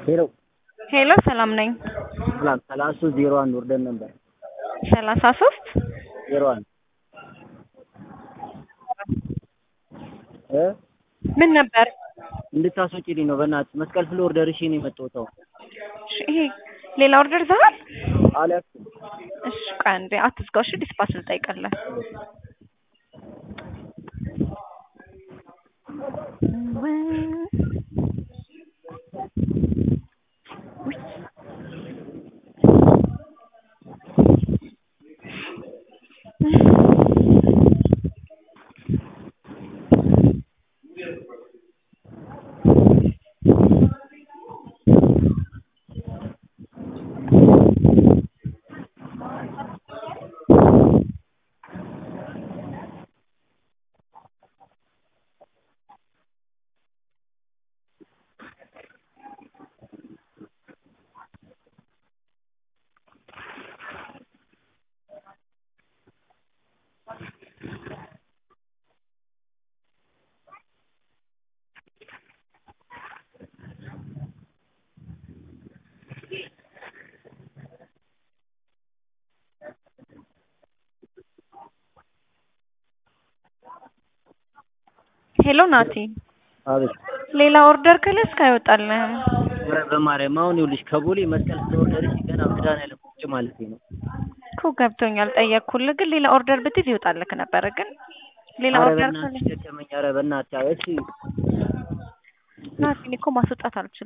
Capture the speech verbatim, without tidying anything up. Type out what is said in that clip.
ሄሎ ሄሎ ሰላም ነኝ። ሰላም ሰላሳ ሶስት ዜሮ አንድ ወርደን ነበር። ሰላሳ ሶስት ዜሮ አንድ እ ምን ነበር? እንድታስወጪልኝ ነው በእናትሽ መስቀል ፍሎር ደርሼ ነው የመጣሁት። አሁን እሺ ይሄ ሌላ ኦርደር ይዘሃል? አልያዝኩም። እሺ ቆይ አንዴ አትዝጋው። እሺ ዲስፓች ልጠይቅልህ። ሄሎ ናቲ፣ አቤት። ሌላ ኦርደር ከለስክ አይወጣልህም። ኧረ በማርያም አሁን ይኸውልሽ ከቦሌ መስቀል ፍሎር ደርሼ ገና መድኃኒዓለም ቁጭ ማለቴ ነው እኮ ገብቶኛል። ጠየቅኩልህ ግን ሌላ ኦርደር ብትይዝ ይወጣልህ ነበር። ግን ሌላ ኧረ ኦርደር በእናትሽ ደከመኝ። ኧረ በእናትሽ እሺ ናቲ፣ እኔ እኮ ማስወጣት አልችልም።